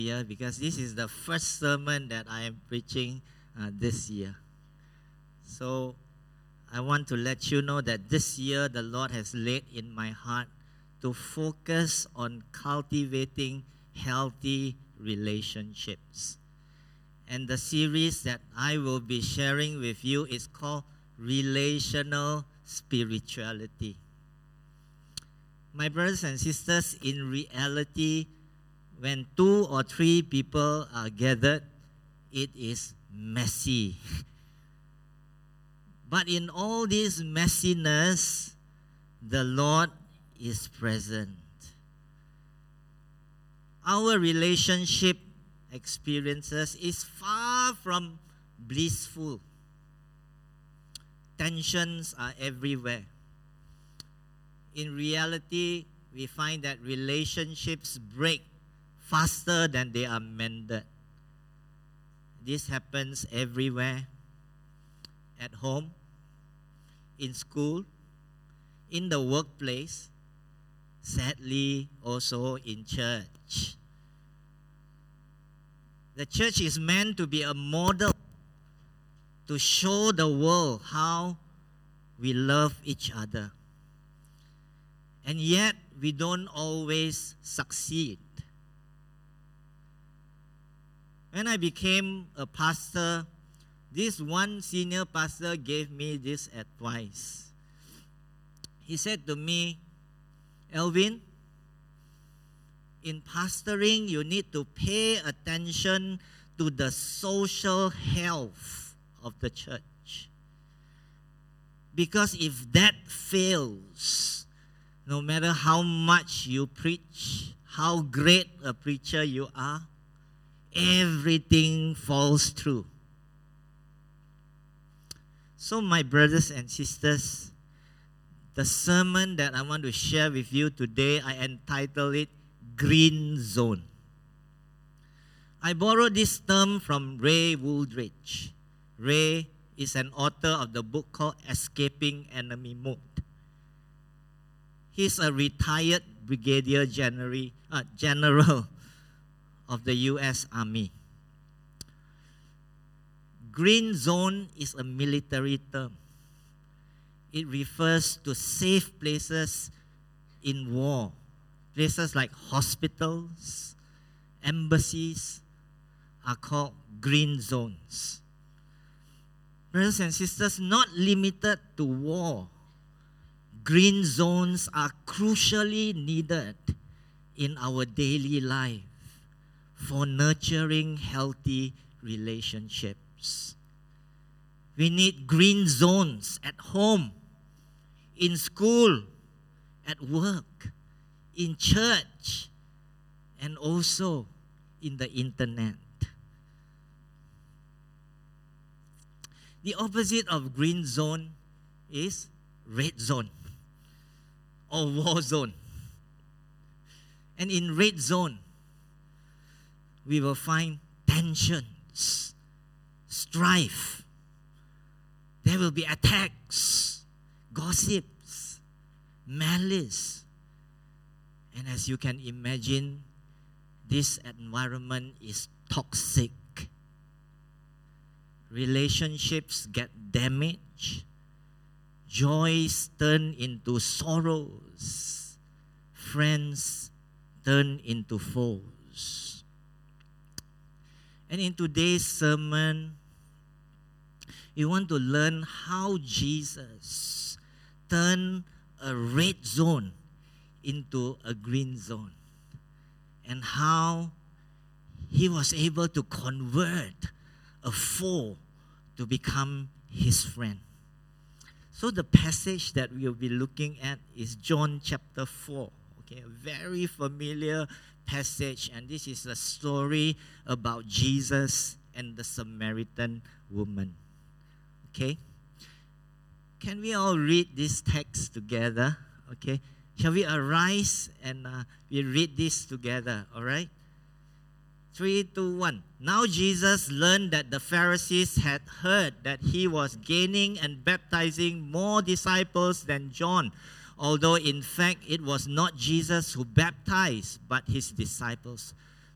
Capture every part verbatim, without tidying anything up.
year because this is the first sermon that I am preaching uh, this year. So I want to let you know that this year the Lord has laid in my heart to focus on cultivating healthy relationships. And the series that I will be sharing with you is called Relational Spirituality. My brothers and sisters, in reality, when two or three people are gathered, it is messy. But in all this messiness, the Lord is present. Our relationship experiences is far from blissful. Tensions are everywhere. In reality, we find that relationships break faster than they are mended. This happens everywhere. At home, in school, in the workplace, sadly also in church. The church is meant to be a model to show the world how we love each other. And yet, we don't always succeed. When I became a pastor, this one senior pastor gave me this advice. He said to me, Elvin, in pastoring, you need to pay attention to the social health of the church. Because if that fails, no matter how much you preach, how great a preacher you are, everything falls through. So, my brothers and sisters, the sermon that I want to share with you today, I entitled it Green Zone. I borrowed this term from Ray Wooldridge. Ray is an author of the book called Escaping Enemy Mode. He's a retired brigadier general, uh, general of the U S Army. Green zone is a military term. It refers to safe places in war. Places like hospitals, embassies are called green zones. Brothers and sisters, not limited to war, green zones are crucially needed in our daily life for nurturing healthy relationships. We need green zones at home, in school, at work, in church, and also in the internet. The opposite of green zone is red zone or war zone. And in red zone, we will find tensions, strife. There will be attacks, gossips, malice. And as you can imagine, this environment is toxic. Relationships get damaged. Joys turn into sorrows. Friends turn into foes. And in today's sermon, we want to learn how Jesus turned a red zone into a green zone, and how he was able to convert a foe to become his friend. So the passage that we'll be looking at is John chapter four. Okay, a very familiar passage, and this is a story about Jesus and the Samaritan woman. Okay? Can we all read this text together? Okay? Shall we arise and uh, we read this together? All right? Three, two, one. Now Jesus learned that the Pharisees had heard that he was gaining and baptizing more disciples than John, although in fact it was not Jesus who baptized, but his disciples.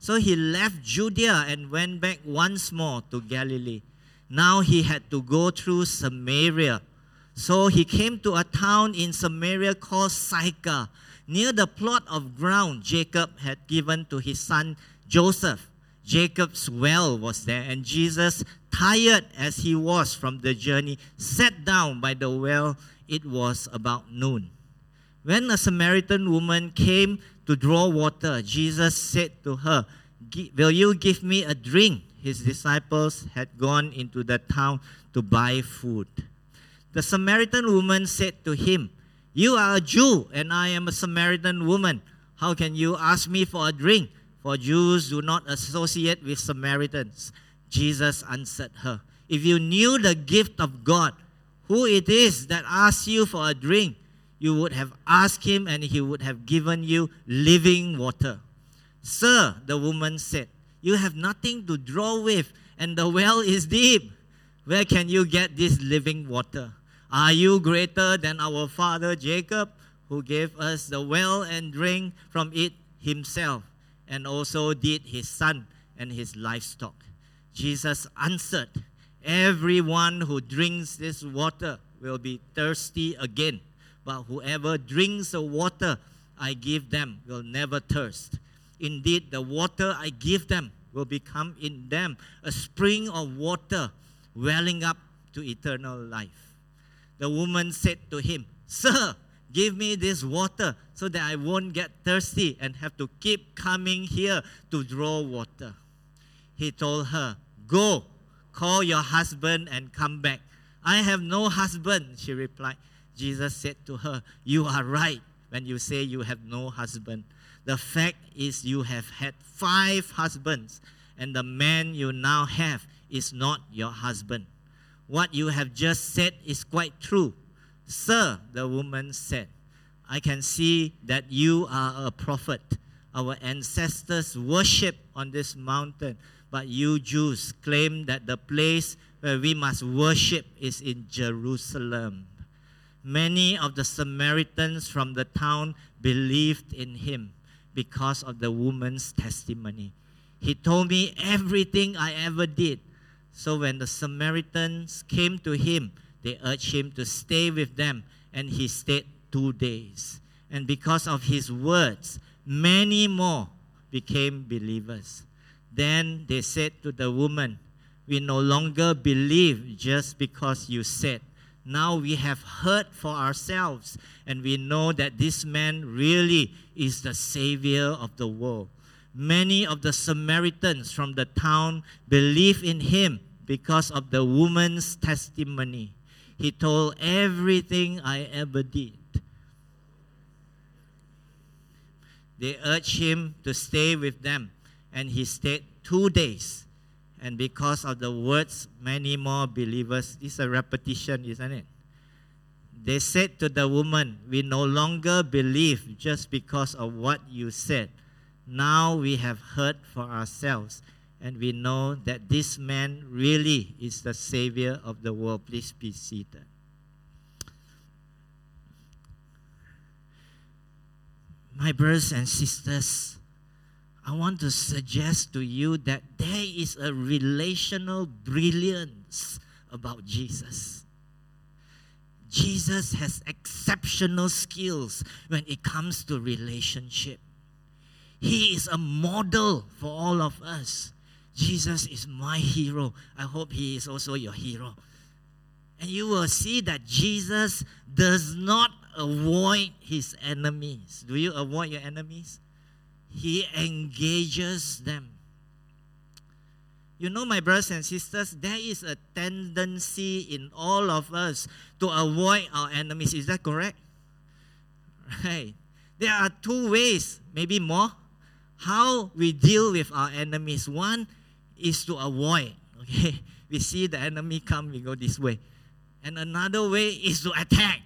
So he left Judea and went back once more to Galilee. Now he had to go through Samaria. So he came to a town in Samaria called Sychar, near the plot of ground Jacob had given to his son Joseph. Jacob's well was there, and Jesus, tired as he was from the journey, sat down by the well. It was about noon. When a Samaritan woman came to draw water, Jesus said to her, "Will you give me a drink?" His disciples had gone into the town to buy food. The Samaritan woman said to him, "You are a Jew, and I am a Samaritan woman. How can you ask me for a drink? For Jews do not associate with Samaritans." Jesus answered her, "If you knew the gift of God, who it is that asks you for a drink, you would have asked him, and he would have given you living water." "Sir," the woman said, "you have nothing to draw with, and the well is deep. Where can you get this living water? Are you greater than our father Jacob, who gave us the well and drank from it himself, and also did his son and his livestock?" Jesus answered, "Everyone who drinks this water will be thirsty again, but whoever drinks the water I give them will never thirst. Indeed, the water I give them will become in them a spring of water welling up to eternal life." The woman said to him, "Sir, give me this water so that I won't get thirsty and have to keep coming here to draw water." He told her, "Go, call your husband and come back." "I have no husband," she replied. Jesus said to her, "You are right when you say you have no husband. The fact is you have had five husbands, and the man you now have is not your husband. What you have just said is quite true." "Sir," the woman said, "I can see that you are a prophet. Our ancestors worshipped on this mountain, but you Jews claim that the place where we must worship is in Jerusalem." Many of the Samaritans from the town believed in him because of the woman's testimony. "He told me everything I ever did." So when the Samaritans came to him, they urged him to stay with them, and he stayed two days. And because of his words, many more became believers. Then they said to the woman, "We no longer believe just because you said. Now we have heard for ourselves, and we know that this man really is the Savior of the world." Many of the Samaritans from the town believed in him because of the woman's testimony. "He told everything I ever did." They urged him to stay with them, and he stayed two days. And because of the words, many more believers. It's a repetition, isn't it? They said to the woman, "We no longer believe just because of what you said. Now we have heard for ourselves, and we know that this man really is the Savior of the world." Please be seated. My brothers and sisters, I want to suggest to you that there is a relational brilliance about Jesus. Jesus has exceptional skills when it comes to relationship. He is a model for all of us. Jesus is my hero. I hope he is also your hero. And you will see that Jesus does not avoid his enemies. Do you avoid your enemies? He engages them. You know, my brothers and sisters, there is a tendency in all of us to avoid our enemies. Is that correct? Right. There are two ways, maybe more, how we deal with our enemies. One is to avoid. Okay, we see the enemy come, we go this way. And another way is to attack.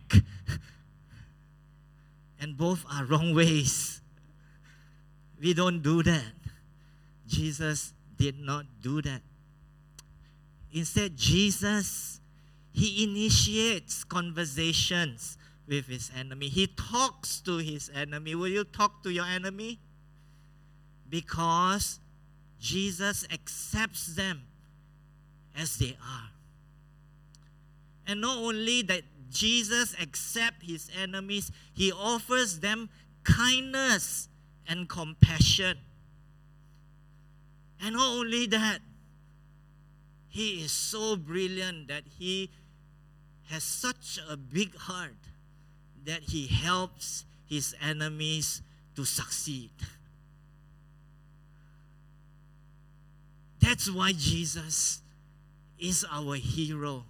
And both are wrong ways. We don't do that. Jesus did not do that. Instead, Jesus, he initiates conversations with his enemy. He talks to his enemy. Will you talk to your enemy? Because Jesus accepts them as they are. And not only that Jesus accepts his enemies, he offers them kindness and compassion. And not only that, he is so brilliant that he has such a big heart that he helps his enemies to succeed. That's why Jesus is our hero.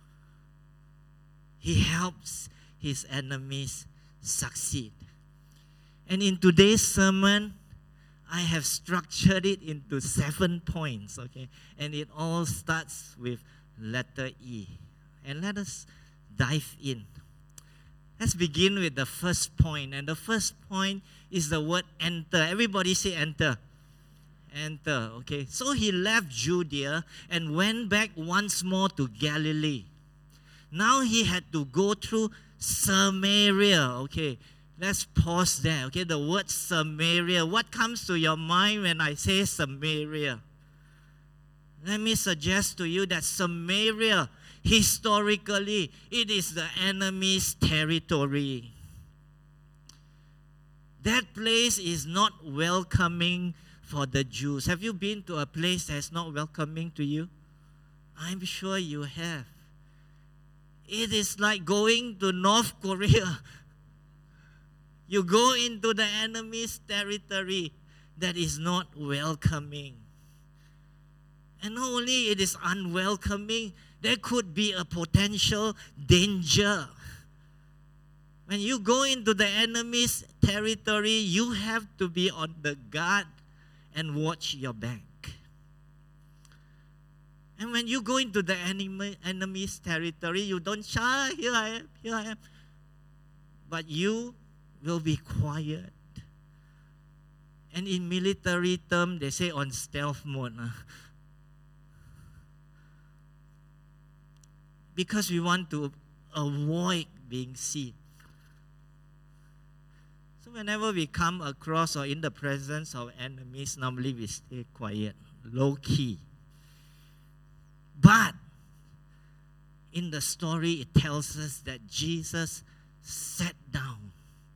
He helps his enemies succeed. And in today's sermon, I have structured it into seven points, okay? And it all starts with letter E. And let us dive in. Let's begin with the first point. And the first point is the word enter. Everybody say enter. Enter, okay? So he left Judea and went back once more to Galilee. Now he had to go through Samaria, okay? Let's pause there, okay? The word Samaria. What comes to your mind when I say Samaria? Let me suggest to you that Samaria, historically, it is the enemy's territory. That place is not welcoming for the Jews. Have you been to a place that's not welcoming to you? I'm sure you have. It is like going to North Korea. You go into the enemy's territory that is not welcoming. And not only it is unwelcoming, there could be a potential danger. When you go into the enemy's territory, you have to be on the guard and watch your back. And when you go into the enemy, enemy's territory, you don't shout, here I am, here I am. But you will be quiet. And in military term, they say on stealth mode. Uh, because we want to avoid being seen. So whenever we come across or in the presence of enemies, normally we stay quiet, low key. But in the story, it tells us that Jesus sat down.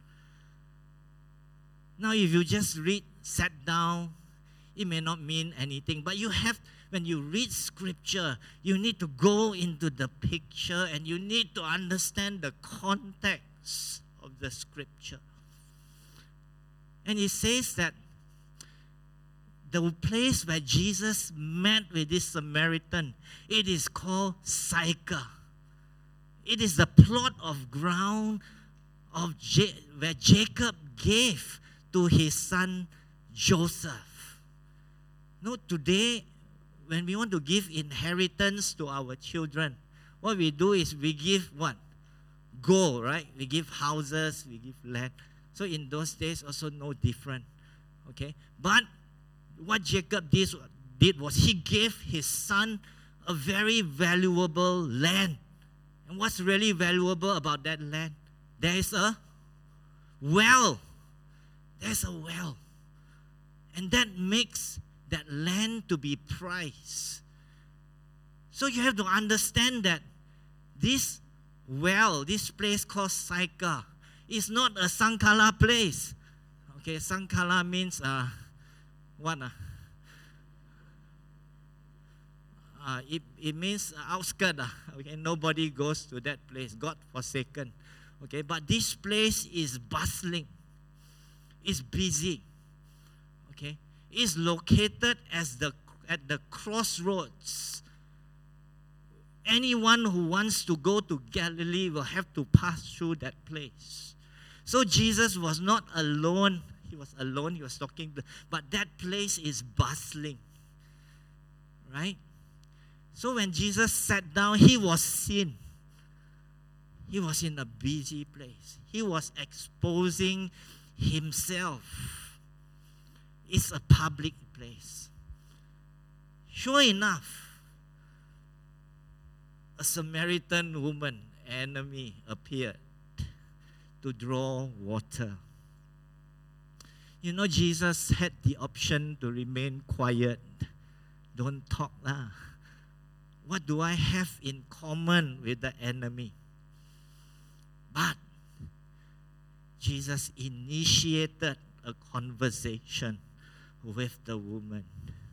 Now, if you just read sat down, it may not mean anything. But you have, when you read scripture, you need to go into the picture and you need to understand the context of the scripture. And it says that the place where Jesus met with this Samaritan, it is called Sychar. It is the plot of ground of J- where Jacob gave to his son Joseph. No, today, when we want to give inheritance to our children, what we do is we give what? Gold, right? We give houses, we give land. So in those days, also no different. Okay? But what Jacob did, did was he gave his son a very valuable land. And what's really valuable about that land? There is a well. There's a well. And that makes that land to be prized. So you have to understand that this well, this place called Sychar, is not a Sankala place. Okay, Sankala means uh, what? Uh, uh, it, it means outskirt. Uh, okay, nobody goes to that place. God forsaken. Okay, but this place is bustling. It's busy. Okay, it's located as the at the crossroads. Anyone who wants to go to Galilee will have to pass through that place. So Jesus was not alone. He was alone. He was talking, to, but that place is bustling. Right? So when Jesus sat down, he was seen. He was in a busy place. He was exposing himself. It's a public place. Sure enough, a Samaritan woman, enemy, appeared to draw water. You know, Jesus had the option to remain quiet. Don't talk lah. What do I have in common with the enemy? But Jesus initiated a conversation with the woman.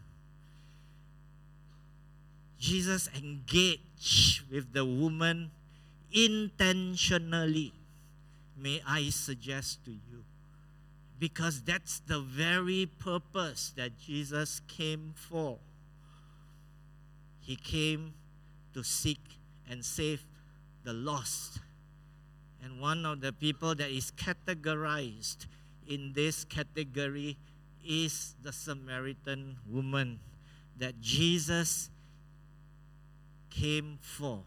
Jesus engaged with the woman intentionally, may I suggest to you, because that's the very purpose that Jesus came for. He came to seek and save the lost. And one of the people that is categorized in this category is the Samaritan woman that Jesus came for.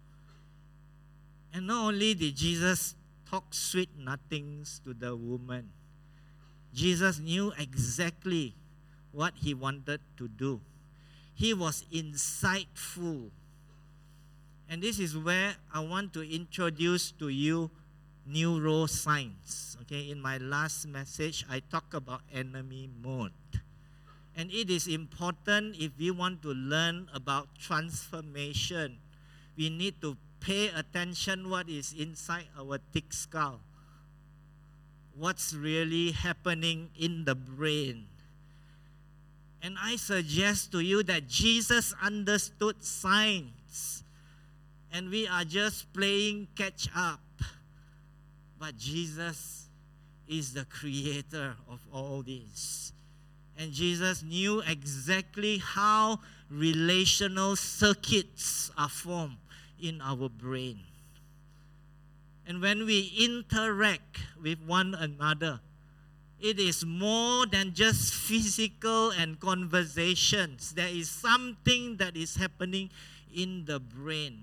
And not only did Jesus talk sweet nothings to the woman, Jesus knew exactly what he wanted to do. He was insightful. And this is where I want to introduce to you neuroscience. Okay, in my last message, I talked about enemy mode. And it is important if we want to learn about transformation. We need to pay attention what is inside our thick skull. What's really happening in the brain. And I suggest to you that Jesus understood science. And we are just playing catch up. But Jesus is the creator of all this. And Jesus knew exactly how relational circuits are formed in our brain. And when we interact with one another, it is more than just physical and conversations. There is something that is happening in the brain.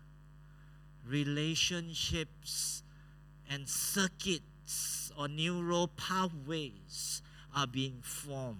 Relationships and circuits or neural pathways are being formed.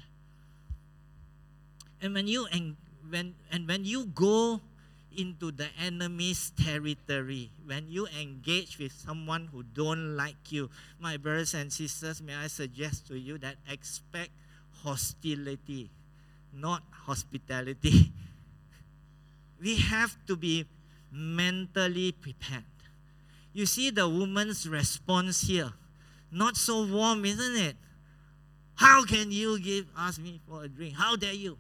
And when you and when and when you go into the enemy's territory, when you engage with someone who don't like you, my brothers and sisters, may I suggest to you that expect hostility, not hospitality. We have to be mentally prepared. You see the woman's response here, not so warm, isn't it? How can you give ask me for a drink? How dare you?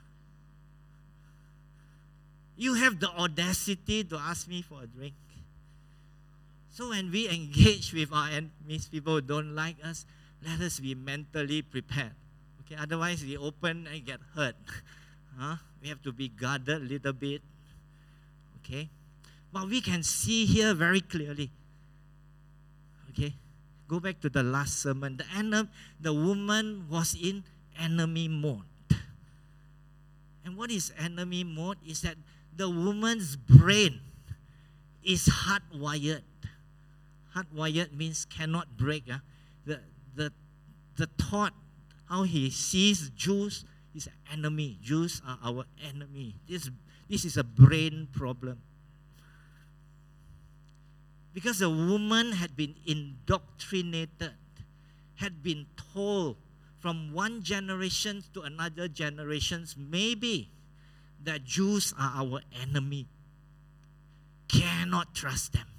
You have the audacity to ask me for a drink. So when we engage with our enemies, people who don't like us, let us be mentally prepared. Okay, otherwise we open and get hurt. Huh? We have to be guarded a little bit. Okay? But we can see here very clearly. Okay? Go back to the last sermon. The, enemy, the woman was in enemy mode. And what is enemy mode? Is that the woman's brain is hardwired. Hardwired means cannot break. Uh. The, the, the thought, how he sees Jews, is an enemy. Jews are our enemy. This, this is a brain problem. Because the woman had been indoctrinated, had been told from one generation to another generations, maybe that Jews are our enemy. Cannot trust them.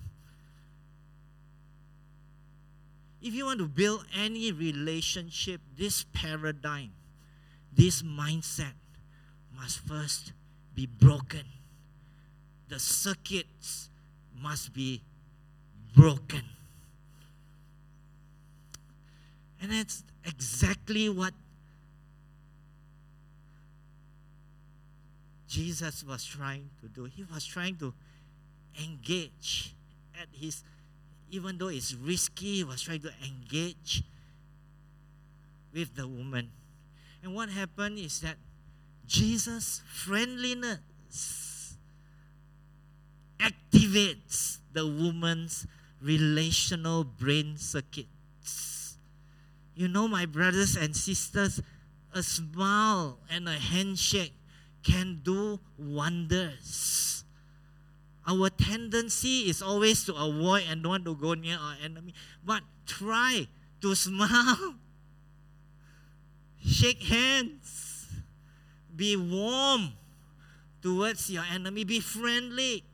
If you want to build any relationship, this paradigm, this mindset must first be broken. The circuits must be broken. And that's exactly what Jesus was trying to do. He was trying to engage at his, even though it's risky, he was trying to engage with the woman. And what happened is that Jesus' friendliness activates the woman's relational brain circuits. You know, my brothers and sisters, a smile and a handshake can do wonders. Our tendency is always to avoid and don't want to go near our enemy. But try to smile Shake hands. Be warm towards your enemy. Be friendly.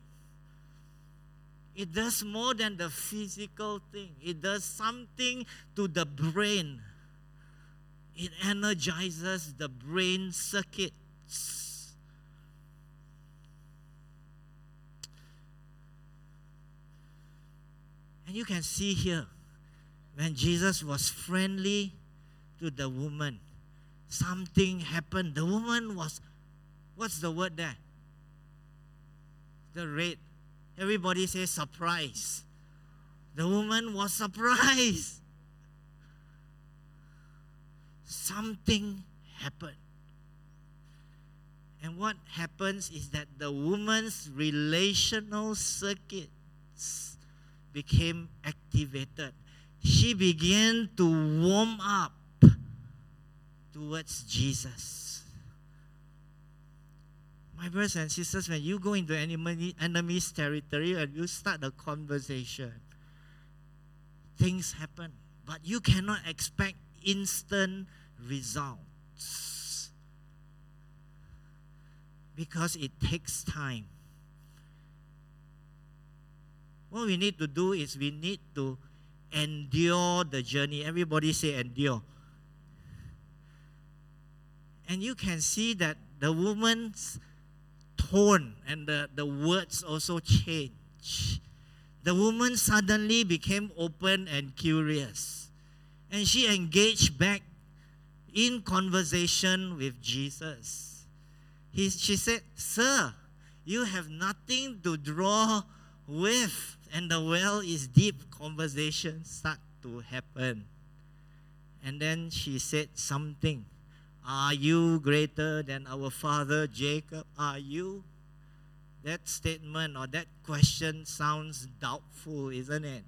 It does more than the physical thing. It does something to the brain. It energizes the brain circuits. And you can see here, when Jesus was friendly to the woman, something happened. The woman was, what's the word there? The red. Everybody says surprise. The woman was surprised. Something happened. And what happens is that the woman's relational circuits became activated. She began to warm up towards Jesus. My brothers and sisters, when you go into enemy, enemy's territory and you start a conversation, things happen. But you cannot expect instant results, because it takes time. What we need to do is we need to endure the journey. Everybody say endure. And you can see that the woman's tone and the, the words also change. The woman suddenly became open and curious. And she engaged back in conversation with Jesus. He, she said, "Sir, you have nothing to draw with." And the well is deep. Conversations start to happen. And then she said something. "Are you greater than our father Jacob? Are you?" That statement or that question sounds doubtful, isn't it?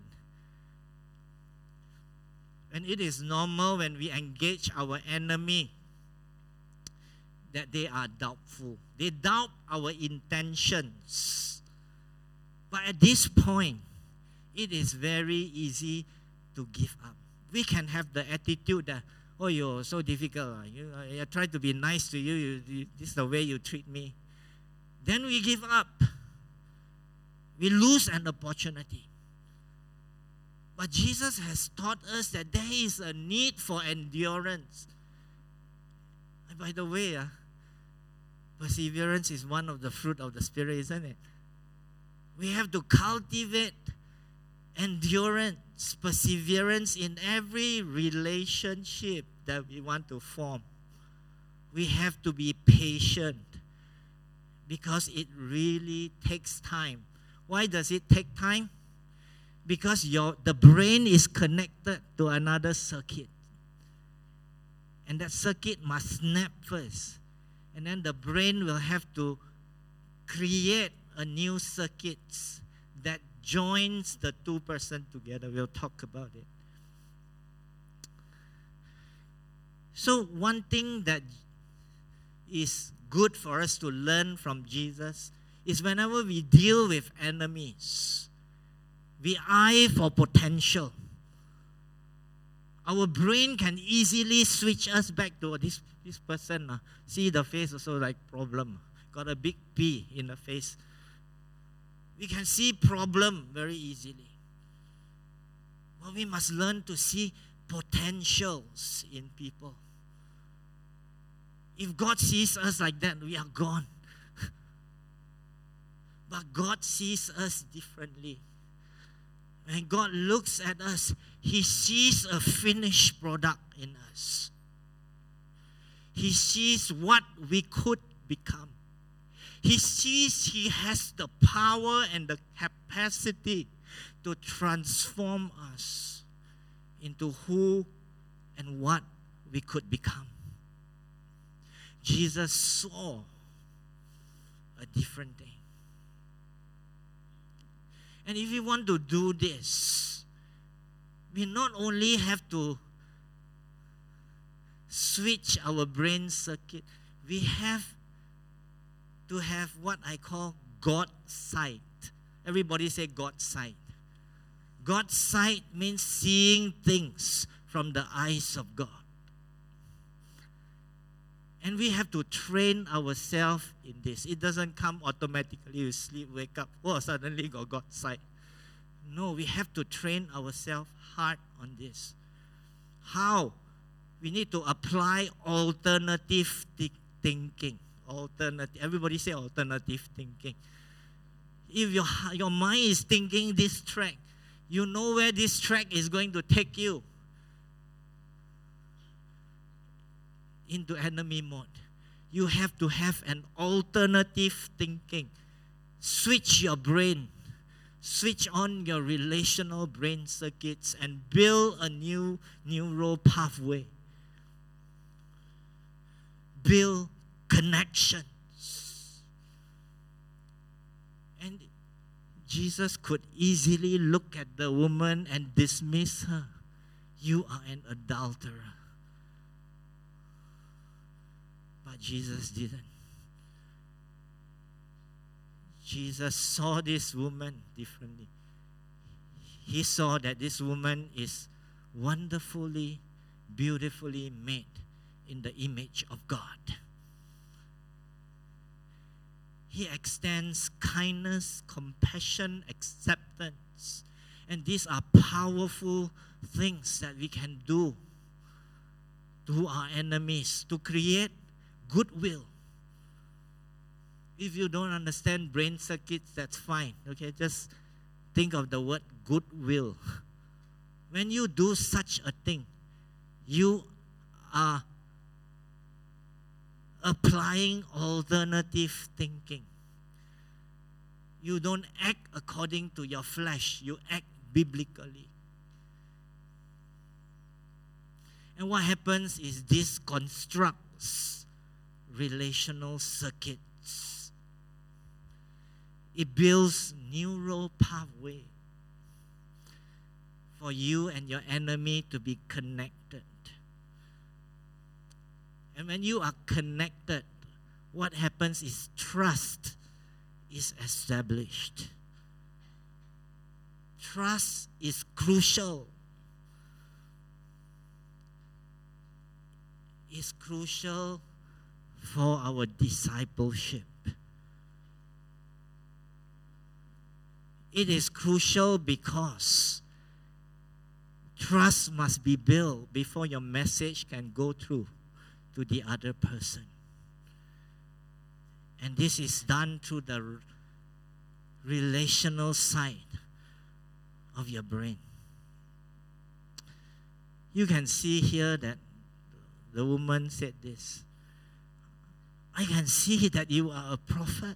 And it is normal when we engage our enemy that they are doubtful. They doubt our intentions. But at this point, it is very easy to give up. We can have the attitude that, "Oh, you're so difficult. You, I try to be nice to you. You, you. This is the way you treat me." Then we give up. We lose an opportunity. But Jesus has taught us that there is a need for endurance. And by the way, uh, perseverance is one of the fruit of the Spirit, isn't it? We have to cultivate endurance, perseverance in every relationship that we want to form. We have to be patient because it really takes time. Why does it take time? Because your the brain is connected to another circuit. And that circuit must snap first. And then the brain will have to create a new circuit that joins the two persons together. We'll talk about it. So one thing that is good for us to learn from Jesus is whenever we deal with enemies, we eye for potential. Our brain can easily switch us back to this, this person. Uh, see the face also like problem. Got a big P in the face. We can see problem very easily. Well, we must learn to see potentials in people. If God sees us like that, we are gone. But God sees us differently. When God looks at us, He sees a finished product in us. He sees what we could become. He sees He has the power and the capacity to transform us into who and what we could become. Jesus saw a different thing. And if we want to do this, we not only have to switch our brain circuit, we have to have what I call God sight. Everybody say God sight. God sight means seeing things from the eyes of God. And we have to train ourselves in this. It doesn't come automatically. You sleep, wake up, oh, suddenly got God's sight. No, we have to train ourselves hard on this. How? We need to apply alternative th- thinking. Alternative. Everybody say alternative thinking. If your, your mind is thinking this track, you know where this track is going to take you. Into enemy mode. You have to have an alternative thinking. Switch your brain. Switch on your relational brain circuits and build a new neural pathway. Build connections. And Jesus could easily look at the woman and dismiss her. You are an adulterer. But Jesus didn't. Jesus saw this woman differently. He saw that this woman is wonderfully, beautifully made in the image of God. He extends kindness, compassion, acceptance. And these are powerful things that we can do to our enemies to create goodwill. If you don't understand brain circuits, that's fine. Okay, just think of the word goodwill. When you do such a thing, you are applying alternative thinking. You don't act according to your flesh, you act biblically. And what happens is this constructs relational circuits. It builds neural pathway for you and your enemy to be connected. And when you are connected, what happens is trust is established. Trust is crucial. It's crucial for our discipleship. It is crucial because trust must be built before your message can go through to the other person. And this is done through the relational side of your brain. You can see here that the woman said this. I can see that you are a prophet.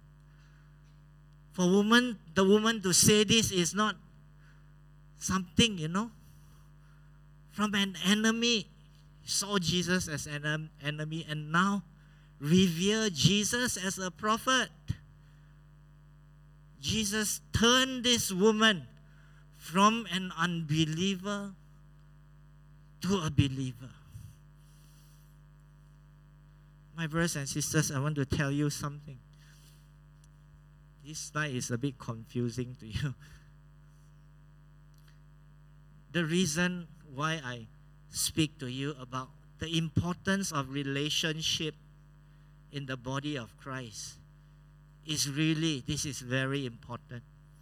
For woman, the woman to say this is not something, you know, from an enemy. Saw Jesus as an enemy and now revere Jesus as a prophet. Jesus turned this woman from an unbeliever to a believer. My brothers and sisters, I want to tell you something. This slide is a bit confusing to you. The reason why I speak to you about the importance of relationship in the body of Christ is really, this is very important.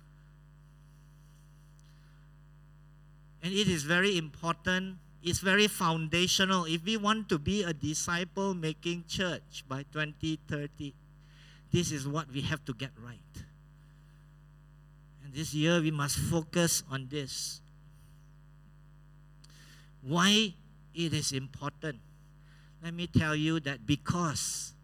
And it is very important, it's very foundational. If we want to be a disciple-making church by twenty thirty, this is what we have to get right. And this year we must focus on this. Why it is important? Let me tell you that because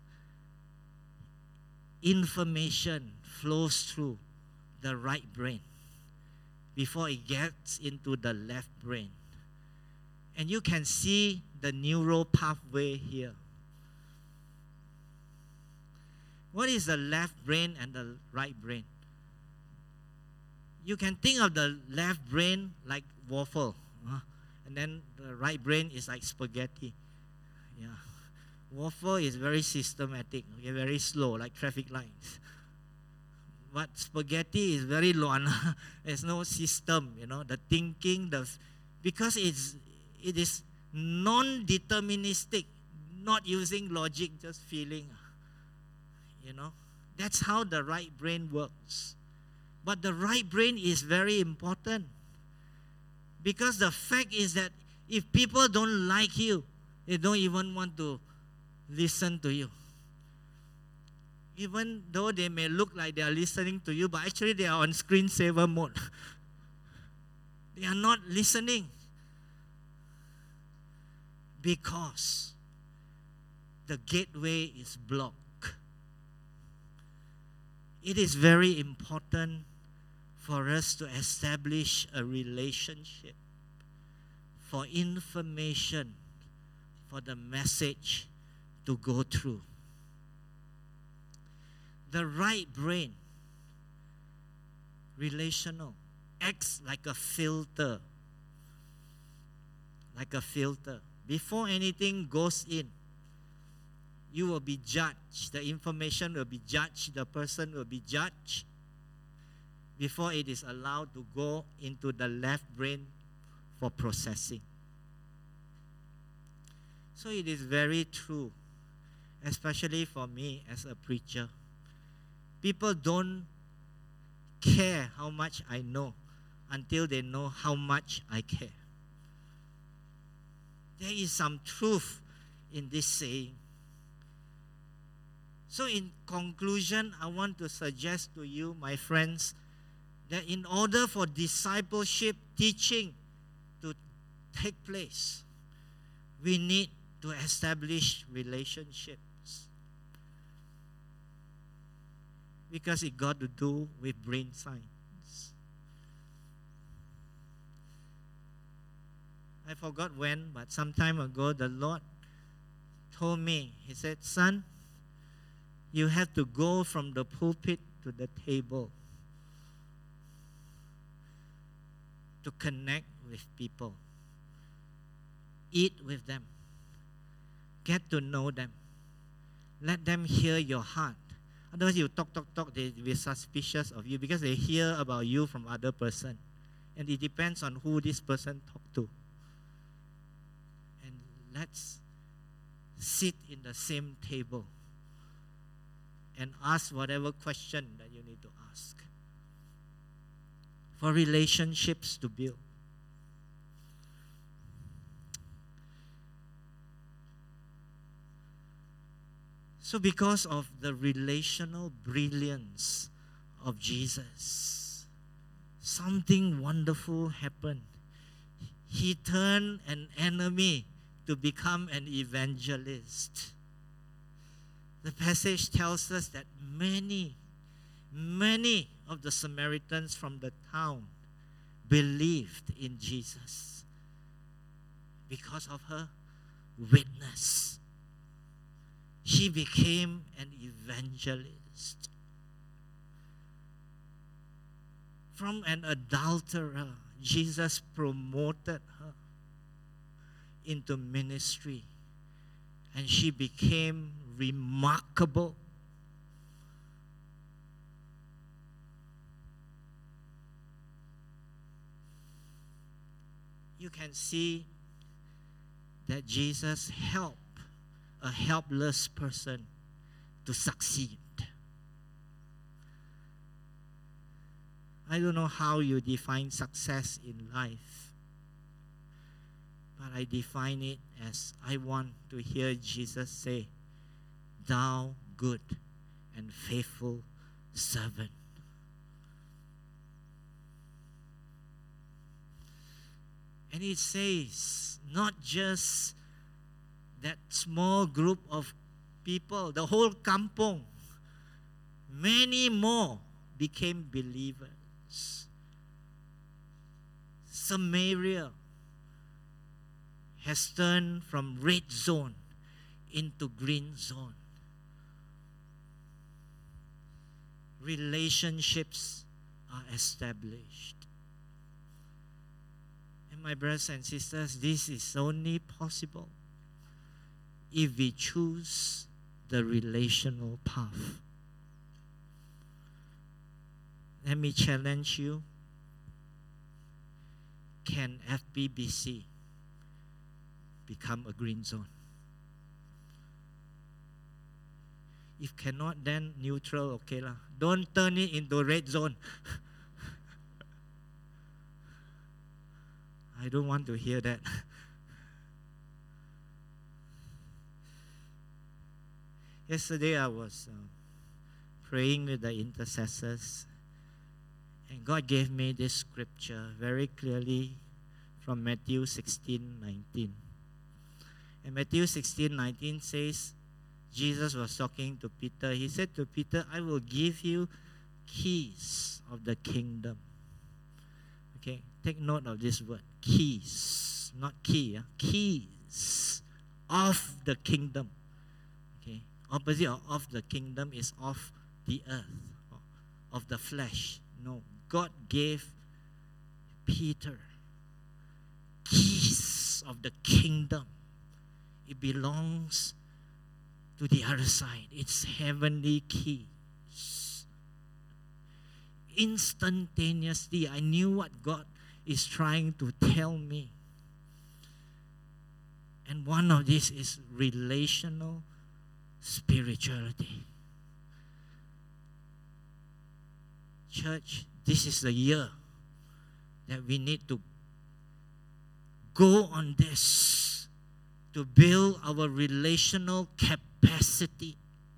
information flows through the right brain before it gets into the left brain. And you can see the neural pathway here. What is the left brain and the right brain? You can think of the left brain like waffle. Huh? And then the right brain is like spaghetti. Yeah. Waffle is very systematic, okay, very slow, like traffic lights. But spaghetti is very luan. There's no system, you know, the thinking, the because it's it is non-deterministic, not using logic, just feeling. You know, that's how the right brain works. But the right brain is very important. Because the fact is that if people don't like you, they don't even want to listen to you. Even though they may look like they are listening to you, but actually they are on screensaver mode. They are not listening. Because the gateway is blocked. It is very important for us to establish a relationship, for information, for the message to go through. The right brain, relational, acts like a filter. Like a filter. Before anything goes in, you will be judged. The information will be judged. The person will be judged before it is allowed to go into the left brain for processing. So it is very true, especially for me as a preacher. People don't care how much I know until they know how much I care. There is some truth in this saying. So in conclusion, I want to suggest to you, my friends, that in order for discipleship teaching to take place, we need to establish relationships. Because it got to do with brain science. I forgot when, but some time ago, the Lord told me, He said, son, you have to go from the pulpit to the table to connect with people. Eat with them. Get to know them. Let them hear your heart. Otherwise, you talk, talk, talk, they will be suspicious of you because they hear about you from other person. And it depends on who this person talk to. And let's sit in the same table and ask whatever question that you need to ask. For relationships to build. So because of the relational brilliance of Jesus, something wonderful happened. He turned an enemy to become an evangelist. The passage tells us that many, many of the Samaritans from the town believed in Jesus because of her witness. She became an evangelist. From an adulterer, Jesus promoted her into ministry, and she became remarkable. You can see that Jesus helped a helpless person to succeed. I don't know how you define success in life, but I define it as I want to hear Jesus say, thou good and faithful servant. And it says, not just that small group of people, the whole kampong, many more became believers. Samaria has turned from red zone into green zone. Relationships are established. And my brothers and sisters, this is only possible if we choose the relational path. Let me challenge you. Can F B B C become a green zone? If cannot, then neutral, okay lah. Don't turn it into red zone. I don't want to hear that. Yesterday I was uh, praying with the intercessors, and God gave me this scripture very clearly from Matthew sixteen nineteen. And Matthew sixteen nineteen says, Jesus was talking to Peter. He said to Peter, I will give you keys of the kingdom. Okay, take note of this word, keys, not key, huh? Keys of the kingdom. Okay, opposite of, of the kingdom is of the earth, of the flesh. No, God gave Peter keys of the kingdom. It belongs to the other side. It's heavenly keys. Instantaneously, I knew what God is trying to tell me. And one of these is relational spirituality. Church, this is the year that we need to go on this to build our relational capacity.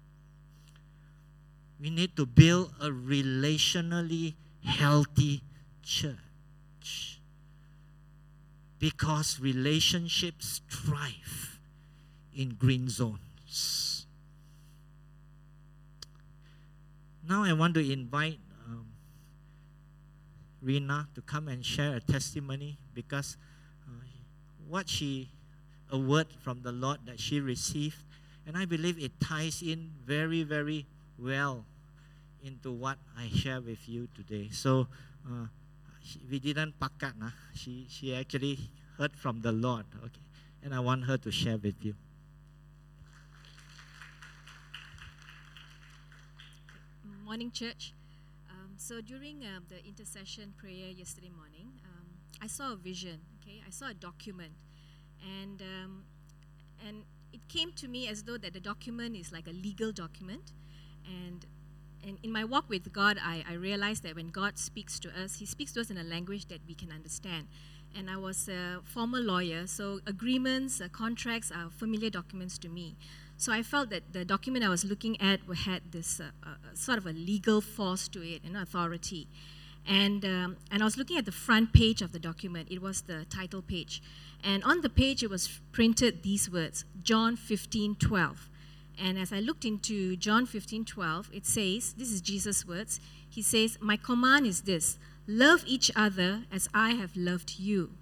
We need to build a relationally healthy church, because relationships thrive in green zones. Now I want to invite um, Rina to come and share a testimony, because uh, what she, a word from the Lord that she received, and I believe it ties in very, very well into what I share with you today. So uh, she, we didn't pakat, nah. She she actually heard from the Lord, okay, and I want her to share with you. Morning, church. Um, so during uh, the intercession prayer yesterday morning, um, I saw a vision. Okay, I saw a document, and um, and it came to me as though that the document is like a legal document, and and in my walk with God, I, I realized that when God speaks to us, He speaks to us in a language that we can understand. And I was a former lawyer, so agreements, uh, contracts are familiar documents to me. So I felt that the document I was looking at had this uh, uh, sort of a legal force to it, and authority. And um, and I was looking at the front page of the document. It was the title page. And on the page, it was printed these words, John fifteen twelve. And as I looked into John fifteen twelve, it says, this is Jesus' words, He says, my command is this, love each other as I have loved you.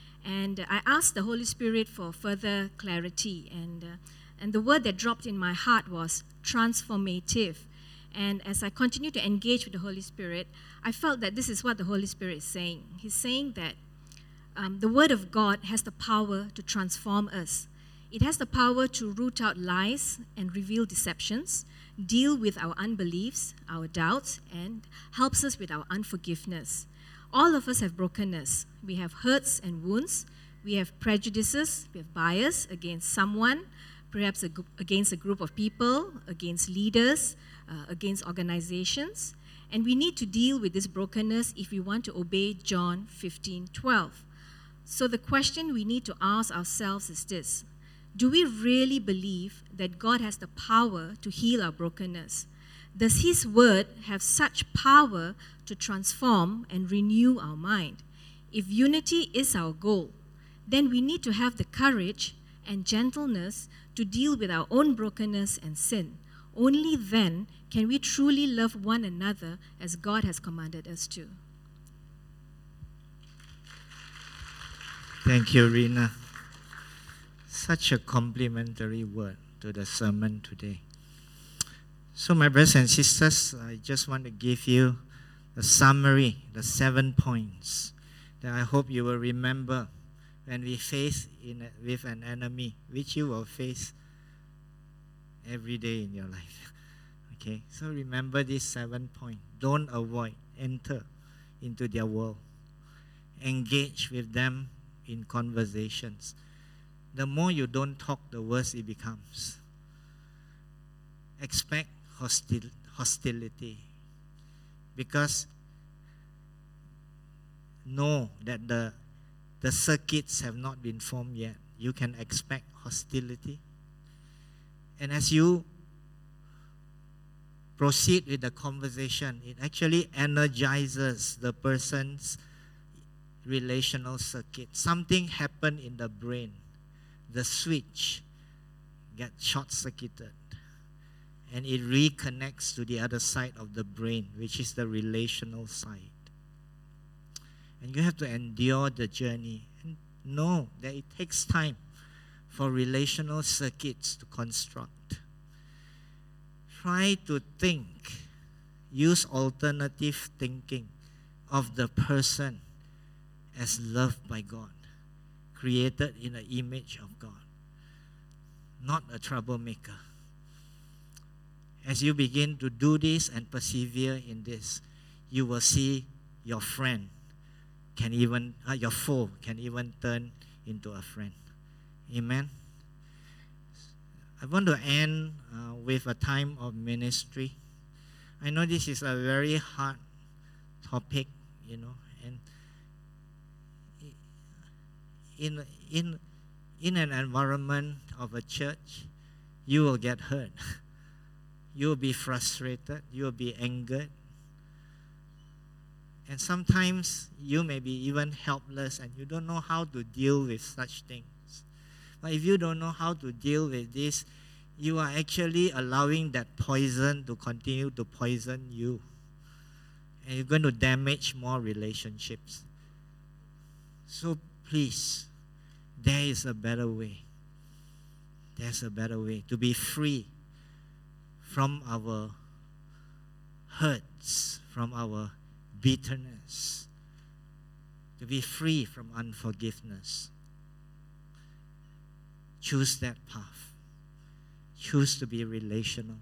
And I asked the Holy Spirit for further clarity, and uh, and the word that dropped in my heart was transformative. And as I continued to engage with the Holy Spirit, I felt that this is what the Holy Spirit is saying. He's saying that um, the Word of God has the power to transform us. It has the power to root out lies and reveal deceptions, deal with our unbeliefs, our doubts, and helps us with our unforgiveness. All of us have brokenness. We have hurts and wounds. We have prejudices. We have bias against someone, perhaps a, against a group of people, against leaders, uh, against organizations. And we need to deal with this brokenness if we want to obey John fifteen twelve. So the question we need to ask ourselves is this: do we really believe that God has the power to heal our brokenness? Does His word have such power to transform and renew our mind? If unity is our goal, then we need to have the courage and gentleness to deal with our own brokenness and sin. Only then can we truly love one another as God has commanded us to. Thank you, Rina. Such a complimentary word to the sermon today. So, my brothers and sisters, I just want to give you the summary, the seven points that I hope you will remember when we face in a, with an enemy, which you will face every day in your life. Okay, so remember these seven points. Don't avoid, enter into their world. Engage with them in conversations. The more you don't talk, the worse it becomes. expect hostil- hostility. Because know that the, the circuits have not been formed yet. You can expect hostility. And as you proceed with the conversation, it actually energizes the person's relational circuit. Something happened in the brain. The switch gets short-circuited. And it reconnects to the other side of the brain, which is the relational side. And you have to endure the journey. And know that it takes time for relational circuits to construct. Try to think, use alternative thinking of the person as loved by God, created in the image of God, not a troublemaker. As you begin to do this and persevere in this, you will see your friend can even, uh, your foe can even turn into a friend. Amen. I want to end uh, with a time of ministry. I know this is a very hard topic, you know, and in in in an environment of a church, you will get hurt. You will be frustrated. You will be angered. And sometimes you may be even helpless and you don't know how to deal with such things. But if you don't know how to deal with this, you are actually allowing that poison to continue to poison you. And you're going to damage more relationships. So please, there is a better way. There's a better way to be free from our hurts, from our bitterness, to be free from unforgiveness. Choose that path. Choose to be relational.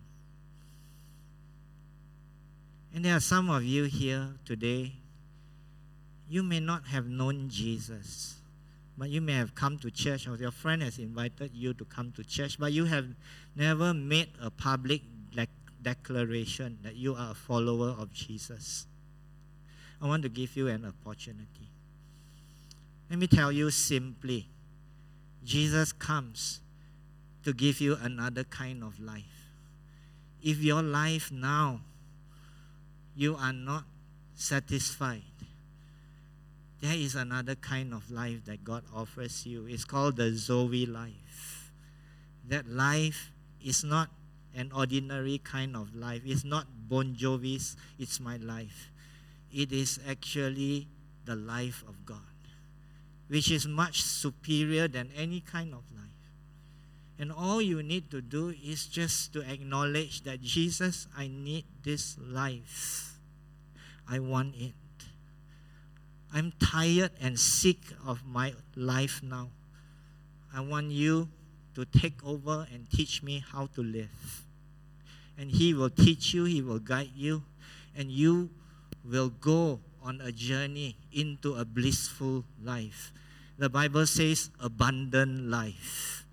And there are some of you here today, you may not have known Jesus, but you may have come to church, or your friend has invited you to come to church, but you have never made a public dec- declaration that you are a follower of Jesus. I want to give you an opportunity. Let me tell you simply, Jesus comes to give you another kind of life. If your life now, you are not satisfied, there is another kind of life that God offers you. It's called the Zoe life. That life is not an ordinary kind of life. It's not Bon Jovi's, it's my life. It is actually the life of God, which is much superior than any kind of life. And all you need to do is just to acknowledge that, Jesus, I need this life. I want it. I'm tired and sick of my life now. I want you to take over and teach me how to live. And He will teach you, He will guide you, and you will go on a journey into a blissful life. The Bible says abundant life.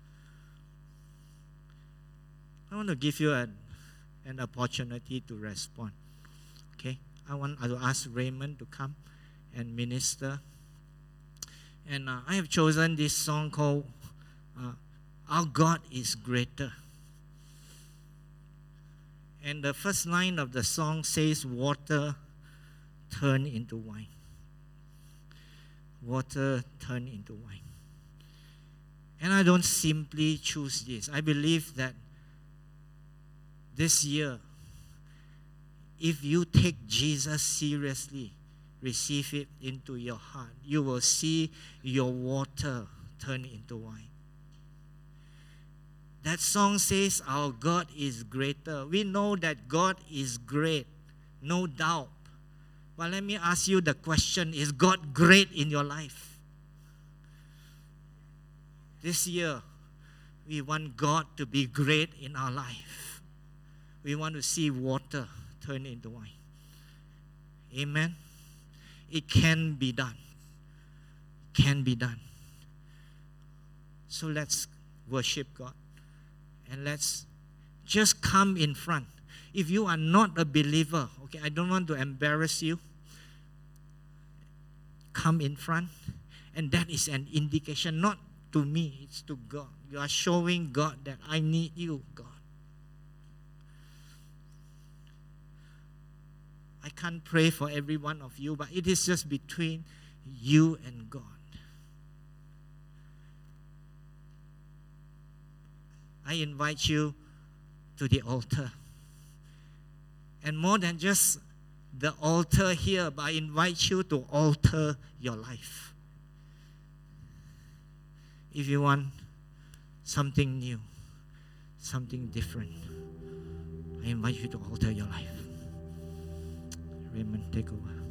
I want to give you an, an opportunity to respond. Okay? I want to ask Raymond to come and minister. And uh, I have chosen this song called uh, Our God is Greater. And the first line of the song says, water turn into wine. Water turn into wine. And I don't simply choose this. I believe that this year, if you take Jesus seriously, receive it into your heart, you will see your water turn into wine. That song says our God is greater. We know that God is great, no doubt. But let me ask you the question, is God great in your life? This year, we want God to be great in our life. We want to see water turn into wine. Amen. It can be done. It can be done. So let's worship God. And let's just come in front. If you are not a believer, okay, I don't want to embarrass you. Come in front. And that is an indication, not to me, it's to God. You are showing God that I need you, God. I can't pray for every one of you, but it is just between you and God. I invite you to the altar. And more than just the altar here, but I invite you to alter your life. If you want something new, something different, I invite you to alter your life. Raymond, take over.